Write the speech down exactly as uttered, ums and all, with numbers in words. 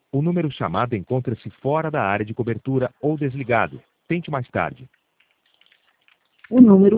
O número chamado encontra-se fora da área de cobertura ou desligado. Tente mais tarde. O número